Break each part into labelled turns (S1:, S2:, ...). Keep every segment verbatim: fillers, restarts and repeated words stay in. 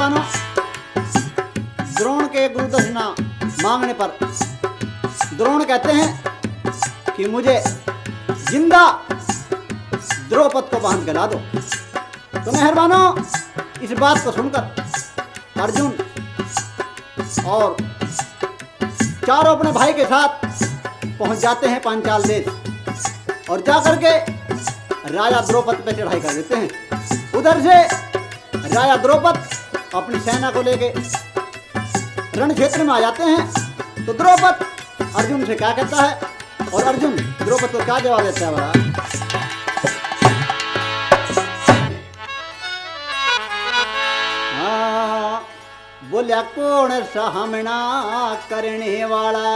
S1: मेहरबानों, द्रोण के गुरु दक्षिणा मांगने पर द्रोण कहते हैं कि मुझे जिंदा द्रौपद को बांध के ला दो। तो मेहरबानों, इस बात को सुनकर अर्जुन और चारों अपने भाई के साथ पहुंच जाते हैं पांचाल देश और जाकर के राजा द्रौपद पे चढ़ाई कर देते हैं। उधर से राजा द्रौपद अपनी सेना को लेके रण क्षेत्र में आ जाते हैं। तो द्रौपद अर्जुन से क्या कहता है और अर्जुन द्रौपद को क्या जवाब देता है? बड़ा हाँ, बोलिया कौन सामना करने वाला,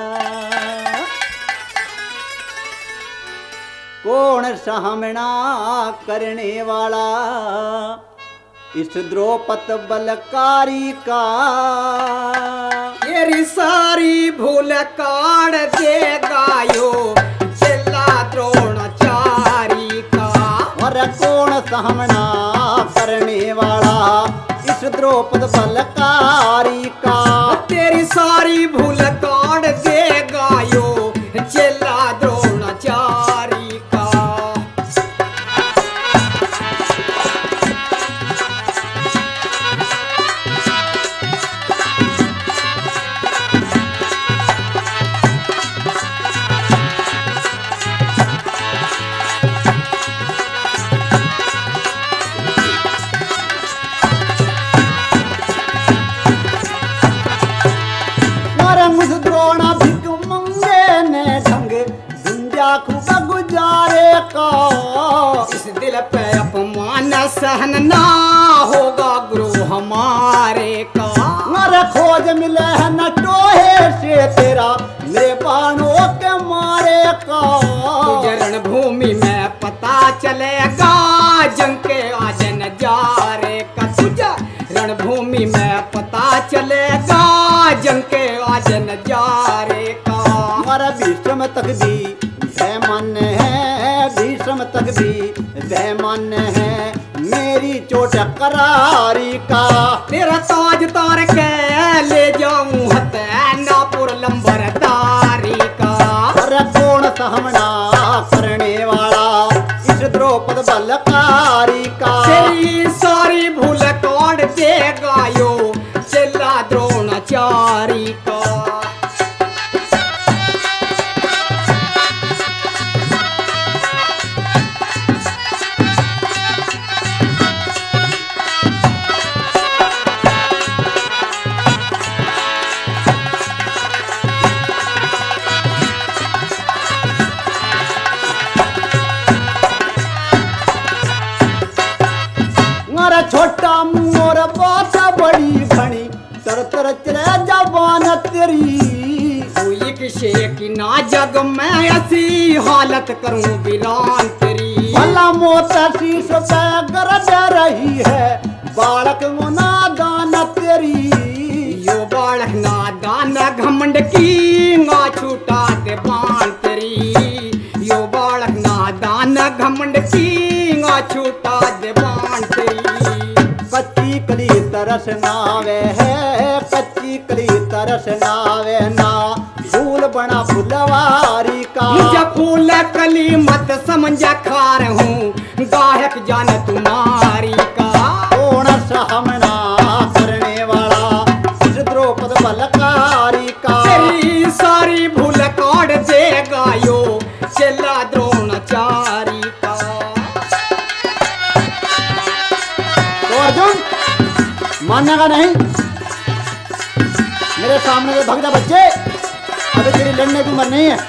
S1: कौन सामना करने वाला इस द्रौपद बलकारी का,
S2: तेरी सारी भूल काट देगा यो चेला द्रोणाचारी का।
S1: और कौन सामना करने वाला इस द्रौपद बलकारी का,
S2: तेरी सारी भूल काट देगा यो चेला द्रोणाचारी का।
S1: द्रोणा भिक मंगे ने ढंग दुंजा खूबा गुजारे का,
S2: इस दिल पे अपमान सहन ना होगा गुरु हमारे का।
S1: मर खोज मिले है न टोहे से तेरा मेरे बाणों के मारे का।
S2: तुझे रणभूमि में पता चलेगा जंग के आज नजारे का। तुझे रणभूमि में पता चलेगा जंग के आज नजारे का।
S1: हमारा भीष्म तक भी बेमान है, भीष्म तक भी बेमान है मेरी चोट करारी का।
S2: तेरा ताज तार के ले जाऊं हथनापुर लंबरदारी का।
S1: और कौन सामना करने वाला इस द्रौपद बलकारी का,
S2: तेरी सारी भूल काट देगा यो चेला द्रोणाचारी का।
S1: छोटा मोर बात बड़ी घनी तर तर चले जवान तेरी।
S2: कोई किसे की ना जग में ऐसी हालत करूं वीरान तेरी।
S1: भला मोत शीश पे गरज रही है बालक वो नादान तेरी।
S2: यो बालक नादान घमंड की ना छूटा दे बाण तेरी। यो बालक नादान घमंड की ना छूटा दे बाण तेरी।
S1: कच्ची कली तरस नावे है, कच्ची कली तरस नावे ना फूल बना फुलवारी का।
S2: मुझे फूल कली मत समझा खार हूँ गायक जान तुम्हारी का।
S1: कौन सामना करने वाला इस द्रौपद बलकारी का,
S2: तेरी सारी भूल काट देगा यो चेला द्रोणाचारी का।
S1: तो अर्जुन मानने का नहीं, मेरे सामने से भग जा बच्चे, अभी तेरी लड़ने की उम्र नहीं है।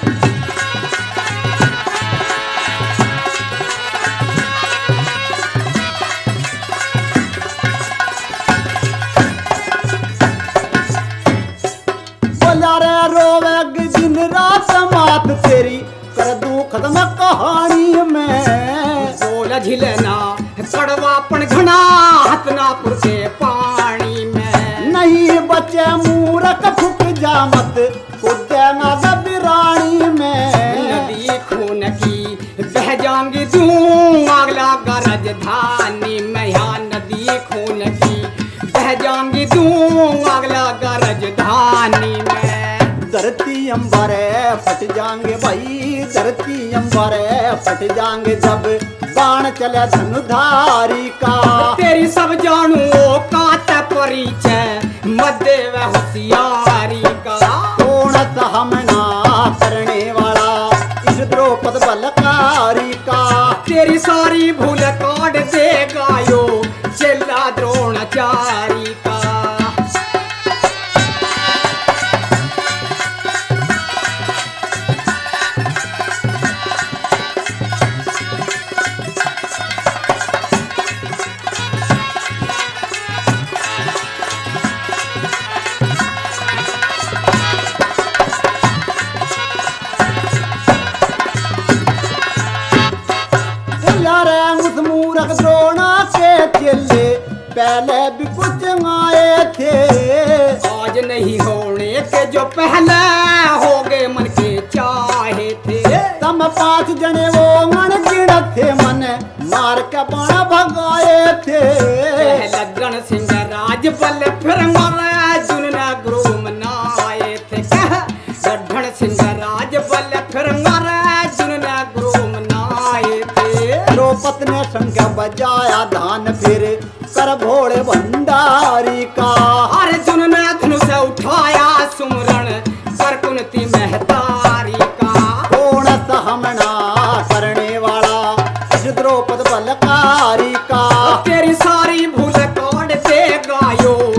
S1: बोला रे रोवेगी दिन रात मात तेरी कर दूं खत्म कहानी में।
S2: बोल झिलना कड़वापन घना हथनापुर के पानी में।
S1: नहीं बचे मूरख फुक जा मत कुदे ना बिरानी में।
S2: नदी खून की बह जाऊंगी दूं अगला गरज धानी में। यहाँ नदी खून की बह जाऊंगी दूं आग लगा राजधानी में।
S1: धरती अंबर फट जाएंगे भाई, धरती अंबर फट जाएंगे जब बाण चले धनुधारी का।
S2: तेरी सब जानू कात परिचय मध्य व होशियारी का।
S1: कौन सहमना करने वाला इस द्रौपद बलकारी का।
S2: तेरी सारी भूल काट देगा यो चेला द्रोणाचारी का।
S1: उस मूरख द्रोणा के चेले पहले भी कुछ आए थे।
S2: आज नहीं होने के जो पहले हो गए मन के चाहे थे।
S1: तम पांच जने वो मन गिनत थे, मन मार के बाण भगाए थे।
S2: लगन सिंह राज बल फिर मारे जुन ने गुरु मनाए थे। गढ़न सिंह राज बल फिर मारे जुन ने गुरु मनाए थे।
S1: द्रौपद ने शंख बजाया धान फिर कर भोले भंडारी का।
S2: अर्जुन ने धनुष उठाया सुमरण कर कुंती महतारी का।
S1: कौन सहमना करने वाला इस द्रौपद बलकारी का।
S2: तेरी सारी भूल काट देगा यो